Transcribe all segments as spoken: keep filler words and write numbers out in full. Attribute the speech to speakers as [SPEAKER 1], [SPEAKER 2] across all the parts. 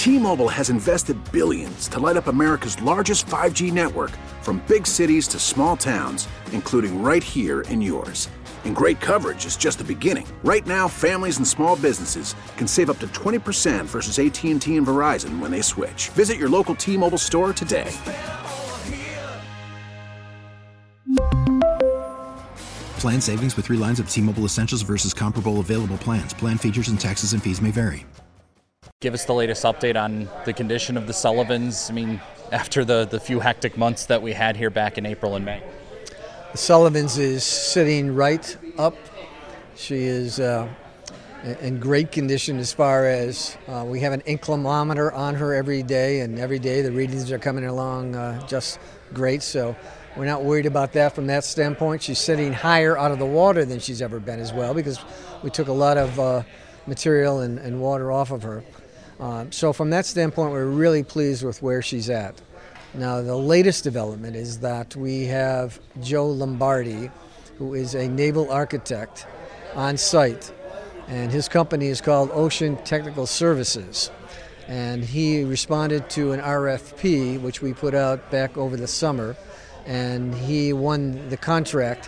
[SPEAKER 1] T-Mobile has invested billions to light up America's largest five G network, from big cities to small towns, including right here in yours. And great coverage is just the beginning. Right now, families and small businesses can save up to twenty percent versus A T and T and Verizon when they switch. Visit your local T-Mobile store today.
[SPEAKER 2] Plan savings with three lines of T-Mobile Essentials versus comparable available plans. Plan features and taxes and fees may vary.
[SPEAKER 3] Give us the latest update on the condition of the Sullivans. I mean, after the, the few hectic months that we had here back in April and May.
[SPEAKER 4] The Sullivans is sitting right up. She is uh, in great condition as far as uh, we have an inclinometer on her every day, and every day the readings are coming along uh, just great. So we're not worried about that from that standpoint. She's sitting higher out of the water than she's ever been as well, because we took a lot of uh, material and, and water off of her. Uh, so from that standpoint, we're really pleased with where she's at. Now, the latest development is that we have Joe Lombardi, who is a naval architect, on site, and his company is called Ocean Technical Services. And he responded to an R F P, which we put out back over the summer, and he won the contract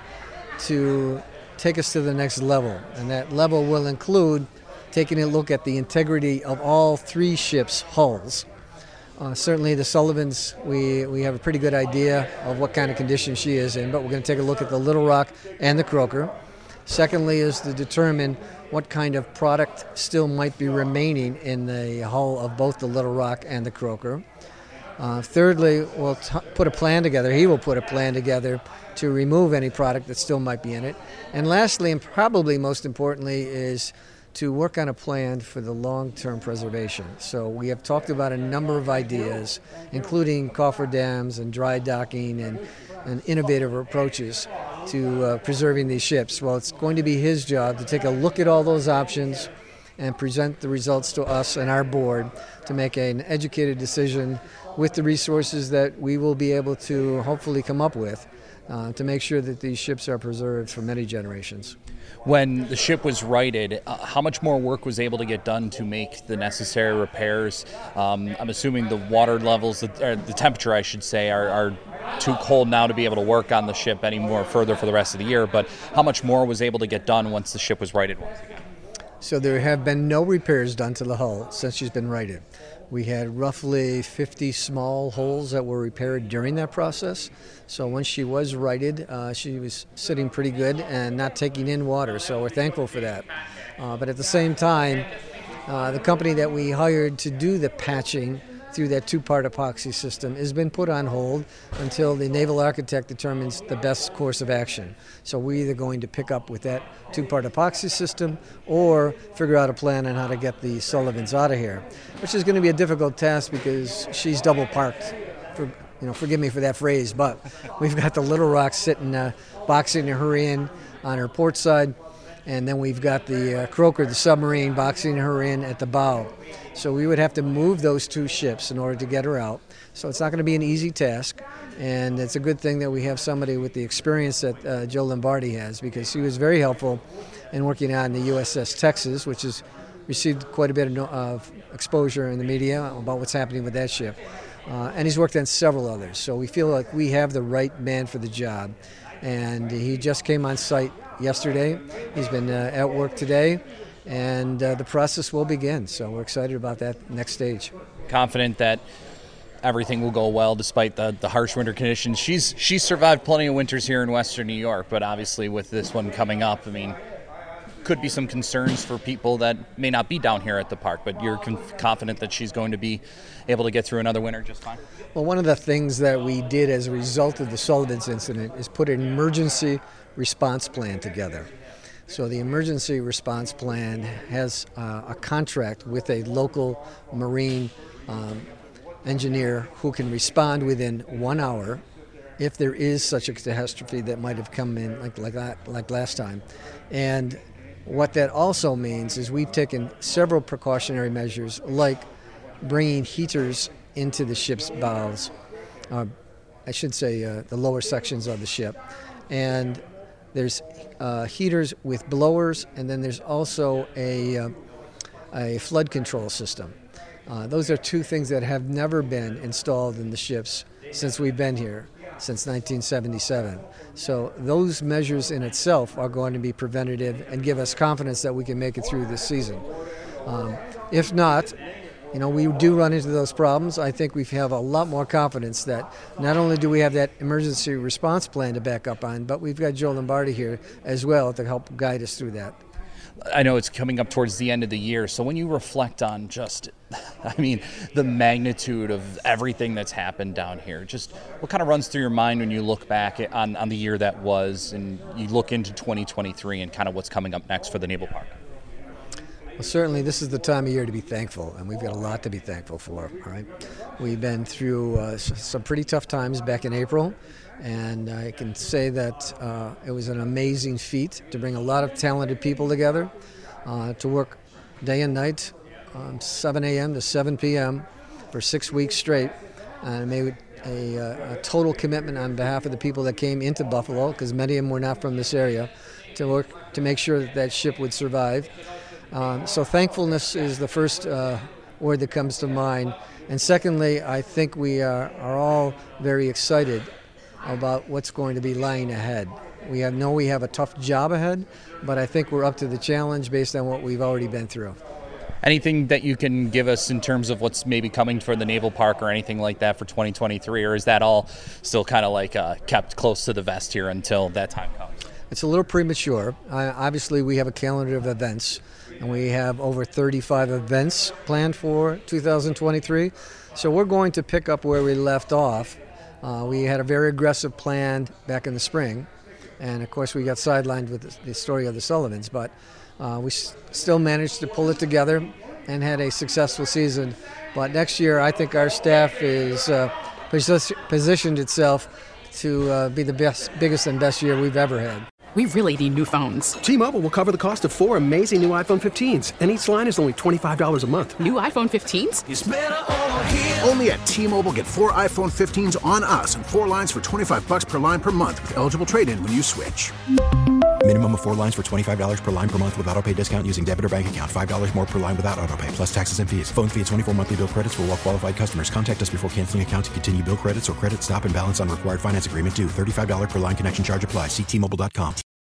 [SPEAKER 4] to take us to the next level. And that level will include taking a look at the integrity of all three ships' hulls. Uh, certainly the Sullivans, we, we have a pretty good idea of what kind of condition she is in, but we're going to take a look at the Little Rock and the Croaker. Secondly is to determine what kind of product still might be remaining in the hull of both the Little Rock and the Croaker. Uh, thirdly, we'll t- put a plan together. He will put a plan together to remove any product that still might be in it. And lastly, and probably most importantly, is to work on a plan for the long-term preservation. So we have talked about a number of ideas, including cofferdams and dry docking and, and innovative approaches to uh, preserving these ships. Well, it's going to be his job to take a look at all those options and present the results to us and our board to make an educated decision with the resources that we will be able to hopefully come up with uh, to make sure that these ships are preserved for many generations.
[SPEAKER 3] When the ship was righted, uh, how much more work was able to get done to make the necessary repairs? Um, I'm assuming the water levels, or the temperature, I should say, are, are too cold now to be able to work on the ship any more further for the rest of the year. But how much more was able to get done once the ship was righted once again?
[SPEAKER 4] So there have been no repairs done to the hull since she's been righted. We had roughly fifty small holes that were repaired during that process. So once she was righted, uh, she was sitting pretty good and not taking in water. So we're thankful for that. Uh, but at the same time, uh, the company that we hired to do the patching through that two-part epoxy system has been put on hold until the naval architect determines the best course of action. So we're either going to pick up with that two-part epoxy system or figure out a plan on how to get the Sullivans out of here, which is going to be a difficult task because she's double parked. For, you know, forgive me for that phrase, but we've got the Little Rock sitting, uh, boxing her in on her port side, and then we've got the uh, Croaker, the submarine, boxing her in at the bow. So we would have to move those two ships in order to get her out. So it's not going to be an easy task, and it's a good thing that we have somebody with the experience that uh, Joe Lombardi has, because he was very helpful in working on the U S S Texas, which has received quite a bit of, no, of exposure in the media about what's happening with that ship. Uh, and he's worked on several others. So we feel like we have the right man for the job. And he just came on site yesterday. He's been uh, at work today. And uh, the process will begin, so we're excited about that next stage.
[SPEAKER 3] Confident that everything will go well despite the, the harsh winter conditions. She's she's survived plenty of winters here in Western New York, but obviously with this one coming up, I mean, could be some concerns for people that may not be down here at the park, but you're conf- confident that she's going to be able to get through another winter just fine?
[SPEAKER 4] Well, one of the things that we did as a result of the Sullivans incident is put an emergency response plan together. So the emergency response plan has uh, a contract with a local marine um, engineer who can respond within one hour if there is such a catastrophe that might have come in like like, like last time. And what that also means is we've taken several precautionary measures, like bringing heaters into the ship's bows, uh, I should say uh, the lower sections of the ship. And there's uh, heaters with blowers, and then there's also a, uh, a flood control system. Uh, those are two things that have never been installed in the ships since we've been here, since nineteen seventy-seven. So those measures in itself are going to be preventative and give us confidence that we can make it through this season. Um, if not, you know, we do run into those problems. I think we have a lot more confidence that not only do we have that emergency response plan to back up on, but we've got Joe Lombardi here as well to help guide us through that.
[SPEAKER 3] I know it's coming up towards the end of the year, so when you reflect on just, I mean, the magnitude of everything that's happened down here, just what kind of runs through your mind when you look back on, on the year that was and you look into twenty twenty-three and kind of what's coming up next for the Naval Park?
[SPEAKER 4] Well, certainly this is the time of year to be thankful, and we've got a lot to be thankful for, all right? We've been through uh, some pretty tough times back in April, and I can say that uh, it was an amazing feat to bring a lot of talented people together, uh, to work day and night, um, seven a.m. to seven p.m. for six weeks straight, and made a, a total commitment on behalf of the people that came into Buffalo, because many of them were not from this area, to work to make sure that that ship would survive. Um, so thankfulness is the first uh, word that comes to mind. And secondly, I think we are, are all very excited about what's going to be lying ahead. We have, know we have a tough job ahead, but I think we're up to the challenge based on what we've already been through.
[SPEAKER 3] Anything that you can give us in terms of what's maybe coming for the Naval Park or anything like that for twenty twenty-three, or is that all still kind of like uh, kept close to the vest here until that time comes?
[SPEAKER 4] It's a little premature. Uh, obviously, we have a calendar of events, and we have over thirty-five events planned for two thousand twenty-three. So we're going to pick up where we left off. Uh, we had a very aggressive plan back in the spring, and of course we got sidelined with the, the story of the Sullivans, but uh, we s- still managed to pull it together and had a successful season. But next year, I think our staff is uh, posi- positioned itself to uh, be the best, biggest and best year we've ever had.
[SPEAKER 5] We really need new phones.
[SPEAKER 6] T-Mobile will cover the cost of four amazing new iPhone fifteens, and each line is only twenty-five dollars a month.
[SPEAKER 5] New iPhone fifteens?
[SPEAKER 1] It's better over here. Only at T-Mobile, get four iPhone fifteens on us and four lines for twenty-five bucks per line per month with eligible trade-in when you switch.
[SPEAKER 2] Minimum of four lines for twenty-five dollars per line per month with autopay discount using debit or bank account. five dollars more per line without autopay, plus taxes and fees. Phone fee at twenty-four monthly bill credits for well-qualified customers. Contact us before canceling account to continue bill credits or credit stop and balance on required finance agreement due. thirty-five dollars per line connection charge applies. See T Mobile dot com.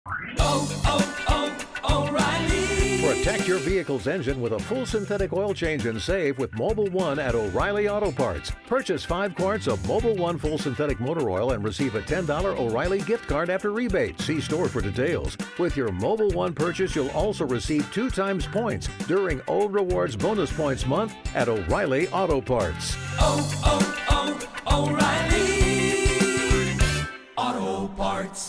[SPEAKER 7] Oh, oh, oh, O'Reilly.
[SPEAKER 8] Protect your vehicle's engine with a full synthetic oil change and save with Mobil one at O'Reilly Auto Parts. Purchase five quarts of Mobil one full synthetic motor oil and receive a ten dollars O'Reilly gift card after rebate. See store for details. With your Mobil one purchase, you'll also receive two times points during O Rewards Bonus Points Month at O'Reilly Auto Parts.
[SPEAKER 7] Oh, oh, oh, O'Reilly Auto Parts.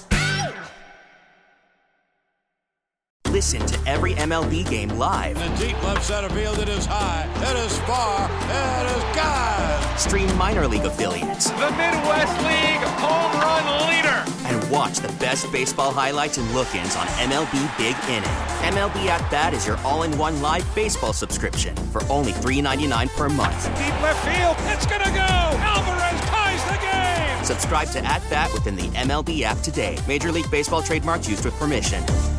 [SPEAKER 9] Listen to every M L B game live.
[SPEAKER 10] In the deep left center field, it is high, it is far, it is gone.
[SPEAKER 9] Stream minor league affiliates.
[SPEAKER 11] The Midwest League home run leader.
[SPEAKER 9] And watch the best baseball highlights and look-ins on M L B Big Inning. M L B At Bat is your all-in-one live baseball subscription for only three dollars and ninety-nine cents per month.
[SPEAKER 11] Deep left field, it's gonna go. Alvarez ties the game.
[SPEAKER 9] Subscribe to At Bat within the M L B app today. Major League Baseball trademarks used with permission.